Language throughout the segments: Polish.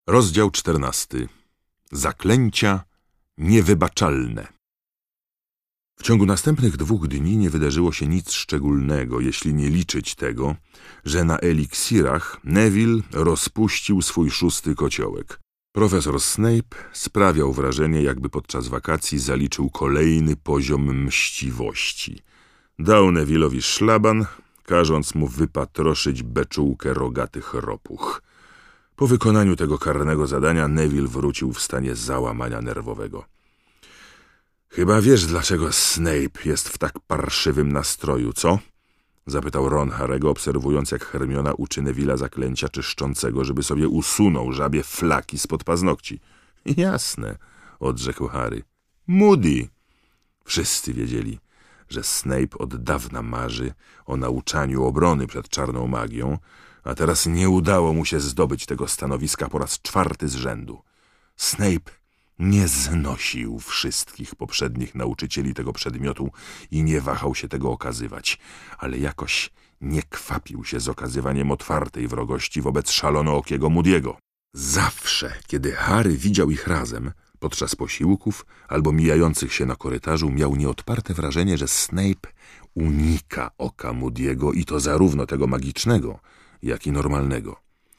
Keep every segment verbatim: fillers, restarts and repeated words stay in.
Rozdział czternasty. Zaklęcia niewybaczalne. W ciągu następnych dwóch dni nie wydarzyło się nic szczególnego, jeśli nie liczyć tego, że na eliksirach Neville rozpuścił swój szósty kociołek. Profesor Snape sprawiał wrażenie, jakby podczas wakacji zaliczył kolejny poziom mściwości. Dał Neville'owi szlaban, każąc mu wypatroszyć beczułkę rogatych ropuch. Po wykonaniu tego karnego zadania Neville wrócił w stanie załamania nerwowego. Chyba wiesz, dlaczego Snape jest w tak parszywym nastroju, co? Zapytał Ron Harry'ego, obserwując, jak Hermiona uczy Neville'a zaklęcia czyszczącego, żeby sobie usunął żabie flaki spod paznokci. Jasne, odrzekł Harry. Moody. Wszyscy wiedzieli, że Snape od dawna marzy o nauczaniu obrony przed czarną magią, a teraz nie udało mu się zdobyć tego stanowiska po raz czwarty z rzędu. Snape nie znosił wszystkich poprzednich nauczycieli tego przedmiotu i nie wahał się tego okazywać, ale jakoś nie kwapił się z okazywaniem otwartej wrogości wobec szalonookiego Moody'ego. Zawsze, kiedy Harry widział ich razem, podczas posiłków albo mijających się na korytarzu, miał nieodparte wrażenie, że Snape unika oka Moody'ego i to zarówno tego magicznego, jak i normalnego.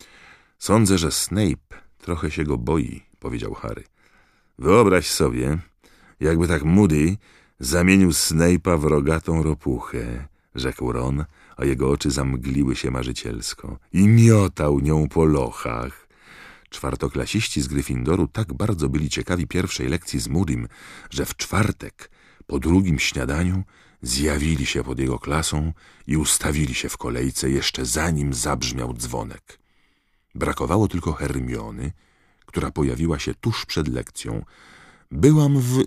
Sądzę, że Snape trochę się go boi, powiedział Harry. Wyobraź sobie, jakby tak Moody zamienił Snape'a w rogatą ropuchę, rzekł Ron, a jego oczy zamgliły się marzycielsko, i miotał nią po lochach. Czwartoklasiści z Gryffindoru tak bardzo byli ciekawi pierwszej lekcji z Moodym, że w czwartek, po drugim śniadaniu, zjawili się pod jego klasą i ustawili się w kolejce jeszcze zanim zabrzmiał dzwonek. Brakowało tylko Hermiony, która pojawiła się tuż przed lekcją. Byłam w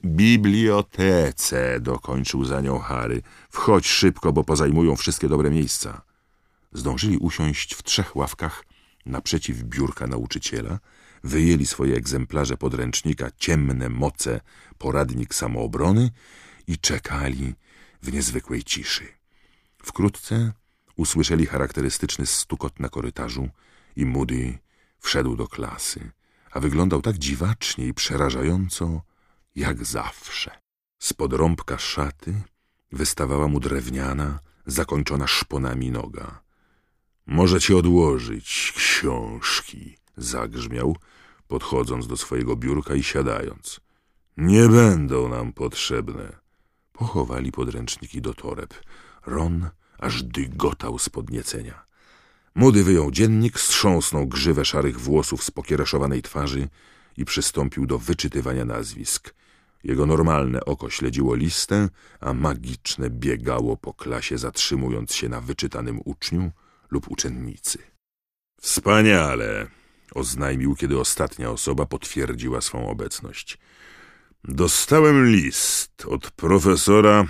bibliotece, dokończył za nią Harry. Wchodź szybko, bo pozajmują wszystkie dobre miejsca. Zdążyli usiąść w trzech ławkach naprzeciw biurka nauczyciela, wyjęli swoje egzemplarze podręcznika Ciemne moce, poradnik samoobrony i czekali w niezwykłej ciszy. Wkrótce usłyszeli charakterystyczny stukot na korytarzu i Moody wszedł do klasy, a wyglądał tak dziwacznie i przerażająco jak zawsze. Spod rąbka szaty wystawała mu drewniana, zakończona szponami noga. Możecie odłożyć książki, zagrzmiał, podchodząc do swojego biurka i siadając. Nie będą nam potrzebne. Pochowali podręczniki do toreb. Ron aż dygotał z podniecenia. Moody wyjął dziennik, strząsnął grzywę szarych włosów z pokiereszowanej twarzy i przystąpił do wyczytywania nazwisk. Jego normalne oko śledziło listę, a magiczne biegało po klasie, zatrzymując się na wyczytanym uczniu lub uczennicy. Wspaniale, oznajmił, kiedy ostatnia osoba potwierdziła swą obecność. Dostałem list od profesora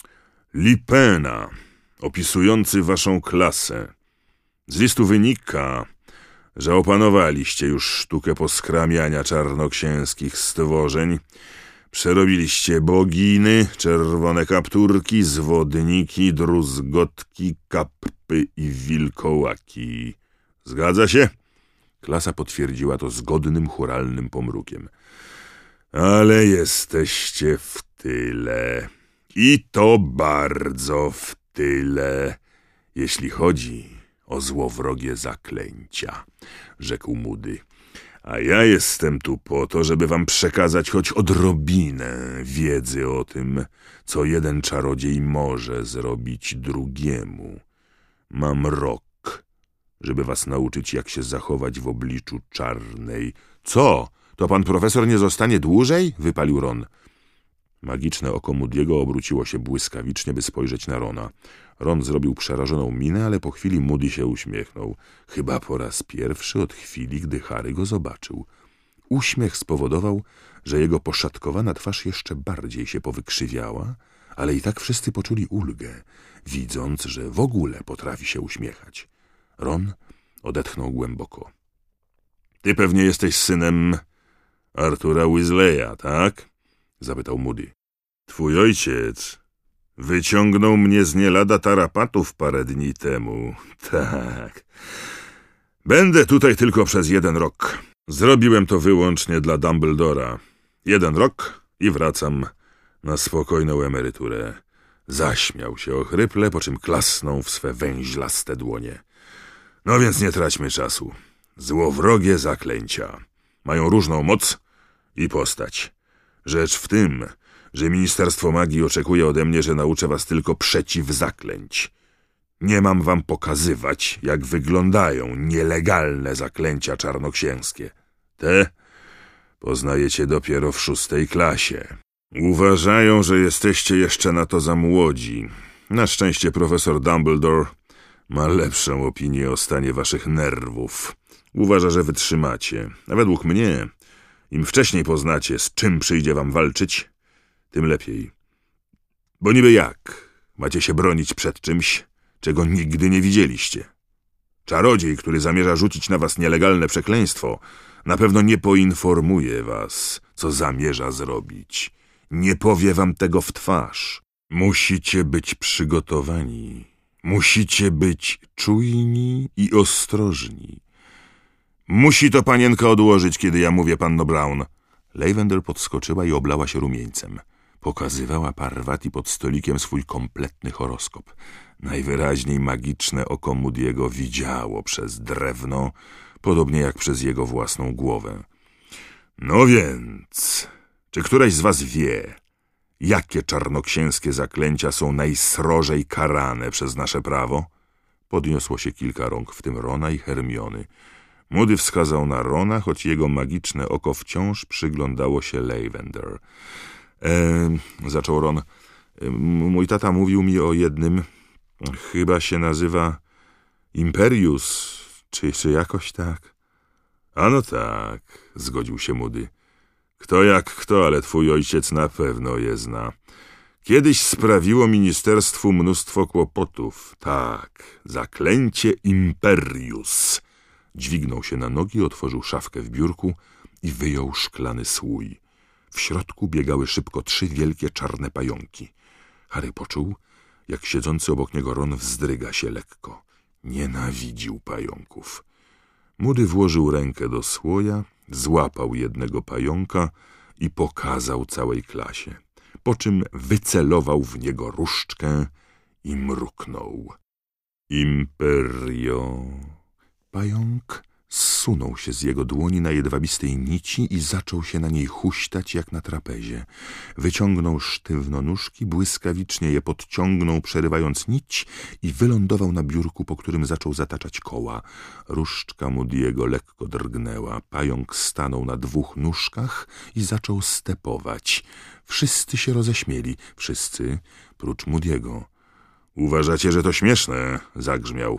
Lipena opisujący waszą klasę. Z listu wynika, że opanowaliście już sztukę poskramiania czarnoksięskich stworzeń, przerobiliście boginy, czerwone kapturki, zwodniki, druzgotki, kapy i wilkołaki. Zgadza się? Klasa potwierdziła to zgodnym, chóralnym pomrukiem. Ale jesteście w tyle. I to bardzo w tyle, jeśli chodzi o złowrogie zaklęcia, rzekł Moody. A ja jestem tu po to, żeby wam przekazać choć odrobinę wiedzy o tym, co jeden czarodziej może zrobić drugiemu. Mam rok, żeby was nauczyć, jak się zachować w obliczu czarnej. Co? To pan profesor nie zostanie dłużej? Wypalił Ron. Magiczne oko Moody'ego obróciło się błyskawicznie, by spojrzeć na Rona. Ron zrobił przerażoną minę, ale po chwili Moody się uśmiechnął. Chyba po raz pierwszy od chwili, gdy Harry go zobaczył. Uśmiech spowodował, że jego poszatkowana twarz jeszcze bardziej się powykrzywiała, ale i tak wszyscy poczuli ulgę, widząc, że w ogóle potrafi się uśmiechać. Ron odetchnął głęboko. Ty pewnie jesteś synem Artura Weasleya, tak? Zapytał Moody. Twój ojciec wyciągnął mnie z nie lada tarapatów parę dni temu. Tak. Będę tutaj tylko przez jeden rok. Zrobiłem to wyłącznie dla Dumbledora. Jeden rok i wracam na spokojną emeryturę. Zaśmiał się ochryple, po czym klasnął w swe węźlaste dłonie. No więc nie traćmy czasu. Złowrogie zaklęcia mają różną moc i postać. Rzecz w tym, że Ministerstwo Magii oczekuje ode mnie, że nauczę was tylko przeciwzaklęć. Nie mam wam pokazywać, jak wyglądają nielegalne zaklęcia czarnoksięskie. Te poznajecie dopiero w szóstej klasie. Uważają, że jesteście jeszcze na to za młodzi. Na szczęście profesor Dumbledore ma lepszą opinię o stanie waszych nerwów. Uważa, że wytrzymacie. A według mnie, im wcześniej poznacie, z czym przyjdzie wam walczyć, tym lepiej. Bo niby jak macie się bronić przed czymś, czego nigdy nie widzieliście? Czarodziej, który zamierza rzucić na was nielegalne przekleństwo, na pewno nie poinformuje was, co zamierza zrobić. Nie powie wam tego w twarz. Musicie być przygotowani. Musicie być czujni i ostrożni. Musi to panienka odłożyć, kiedy ja mówię, panno Brown. Lavender podskoczyła i oblała się rumieńcem. Pokazywała Parvati pod stolikiem swój kompletny horoskop. Najwyraźniej magiczne oko Moody'ego widziało przez drewno, podobnie jak przez jego własną głowę. No więc, czy któraś z was wie, jakie czarnoksięskie zaklęcia są najsrożej karane przez nasze prawo? Podniosło się kilka rąk, w tym Rona i Hermiony. Moody wskazał na Rona, choć jego magiczne oko wciąż przyglądało się Lavender. E, zaczął Ron. E, mój tata mówił mi o jednym, chyba się nazywa Imperius, czy, czy jakoś tak. A no tak, zgodził się Moody. Kto jak kto, ale twój ojciec na pewno je zna. Kiedyś sprawiło ministerstwu mnóstwo kłopotów. Tak, zaklęcie Imperius. Dźwignął się na nogi, otworzył szafkę w biurku i wyjął szklany słój. W środku biegały szybko trzy wielkie czarne pająki. Harry poczuł, jak siedzący obok niego Ron wzdryga się lekko. Nienawidził pająków. Moody włożył rękę do słoja, złapał jednego pająka i pokazał całej klasie, po czym wycelował w niego różdżkę i mruknął. Imperio. Pająk zsunął się z jego dłoni na jedwabistej nici i zaczął się na niej huśtać jak na trapezie. Wyciągnął sztywno nóżki, błyskawicznie je podciągnął, przerywając nić i wylądował na biurku, po którym zaczął zataczać koła. Różdżka Moody'ego lekko drgnęła. Pająk stanął na dwóch nóżkach i zaczął stepować. Wszyscy się roześmieli. Wszyscy, prócz Moody'ego. Uważacie, że to śmieszne? Zagrzmiał.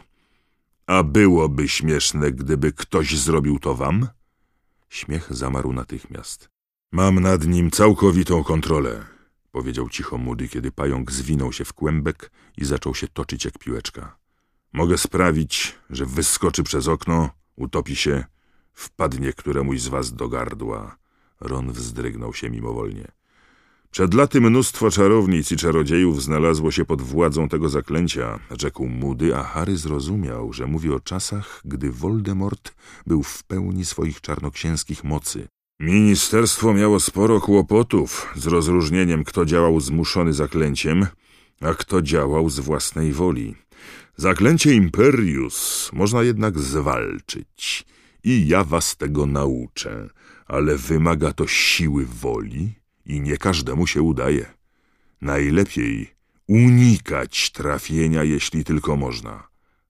A byłoby śmieszne, gdyby ktoś zrobił to wam? Śmiech zamarł natychmiast. Mam nad nim całkowitą kontrolę, powiedział cicho Moody, kiedy pająk zwinął się w kłębek i zaczął się toczyć jak piłeczka. Mogę sprawić, że wyskoczy przez okno, utopi się, wpadnie któremuś z was do gardła. Ron wzdrygnął się mimowolnie. Przed laty mnóstwo czarownic i czarodziejów znalazło się pod władzą tego zaklęcia, rzekł Moody, a Harry zrozumiał, że mówi o czasach, gdy Voldemort był w pełni swoich czarnoksięskich mocy. Ministerstwo miało sporo kłopotów z rozróżnieniem, kto działał zmuszony zaklęciem, a kto działał z własnej woli. Zaklęcie Imperius można jednak zwalczyć i ja was tego nauczę, ale wymaga to siły woli i nie każdemu się udaje. Najlepiej unikać trafienia, jeśli tylko można.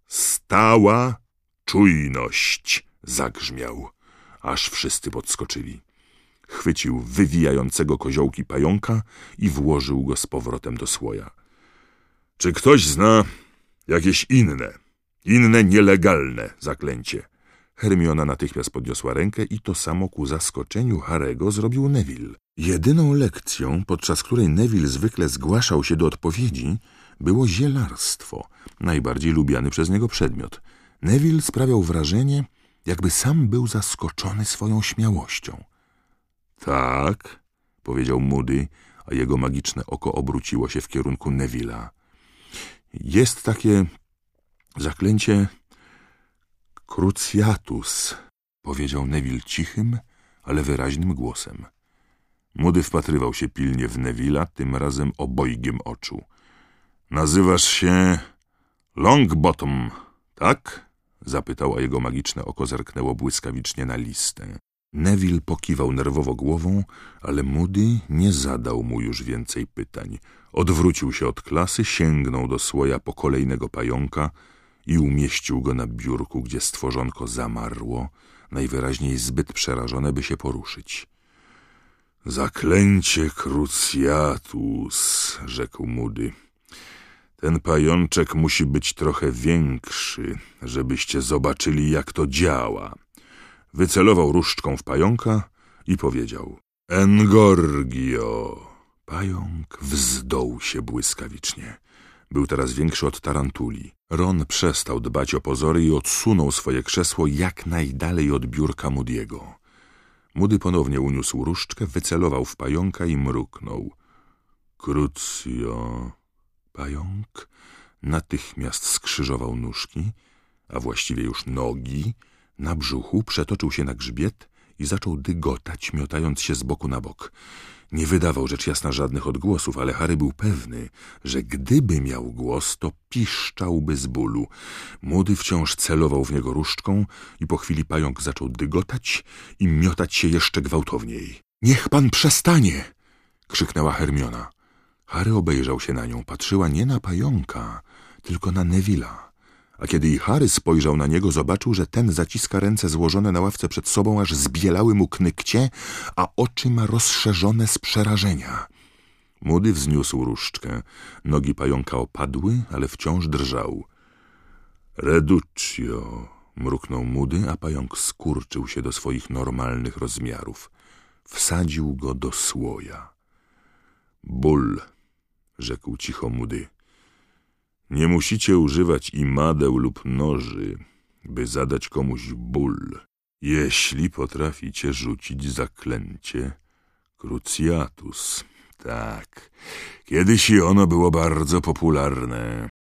Stała czujność, zagrzmiał, aż wszyscy podskoczyli. Chwycił wywijającego koziołki pająka i włożył go z powrotem do słoja. Czy ktoś zna jakieś inne, inne nielegalne zaklęcie? Hermiona natychmiast podniosła rękę i to samo ku zaskoczeniu Harego zrobił Neville. Jedyną lekcją, podczas której Neville zwykle zgłaszał się do odpowiedzi, było zielarstwo, najbardziej lubiany przez niego przedmiot. Neville sprawiał wrażenie, jakby sam był zaskoczony swoją śmiałością. Tak, powiedział Moody, a jego magiczne oko obróciło się w kierunku Neville'a. Jest takie zaklęcie Cruciatus. powiedział Neville cichym, ale wyraźnym głosem. Moody wpatrywał się pilnie w Neville'a, tym razem obojgiem oczu. Nazywasz się Longbottom, tak? Zapytał, a jego magiczne oko zerknęło błyskawicznie na listę. Neville pokiwał nerwowo głową, ale Moody nie zadał mu już więcej pytań. Odwrócił się od klasy, sięgnął do słoja po kolejnego pająka i umieścił go na biurku, gdzie stworzonko zamarło, najwyraźniej zbyt przerażone, by się poruszyć. Zaklęcie Cruciatus, rzekł Moody. Ten pajączek musi być trochę większy, żebyście zobaczyli, jak to działa. Wycelował różdżką w pająka i powiedział: Engorgio. Pająk wzdął się błyskawicznie. Był teraz większy od tarantuli. Ron przestał dbać o pozory i odsunął swoje krzesło jak najdalej od biurka Moody'ego. Moody ponownie uniósł różdżkę, wycelował w pająka i mruknął. Crucio. Pająk natychmiast skrzyżował nóżki, a właściwie już nogi, na brzuchu, przetoczył się na grzbiet i zaczął dygotać, miotając się z boku na bok. Nie wydawał rzecz jasna żadnych odgłosów, ale Harry był pewny, że gdyby miał głos, to piszczałby z bólu. Moody wciąż celował w niego różdżką i po chwili pająk zaczął dygotać i miotać się jeszcze gwałtowniej. — Niech pan przestanie! — krzyknęła Hermiona. Harry obejrzał się na nią. Patrzyła nie na pająka, tylko na Neville'a. A kiedy i Harry spojrzał na niego, zobaczył, że ten zaciska ręce złożone na ławce przed sobą, aż zbielały mu knykcie, a oczy ma rozszerzone z przerażenia. Moody wzniósł różdżkę. Nogi pająka opadły, ale wciąż drżał. Reduccio, mruknął Moody, a pająk skurczył się do swoich normalnych rozmiarów. Wsadził go do słoja. Ból, rzekł cicho Moody. Nie musicie używać imadeł lub noży, by zadać komuś ból, jeśli potraficie rzucić zaklęcie Cruciatus. Tak, kiedyś i ono było bardzo popularne.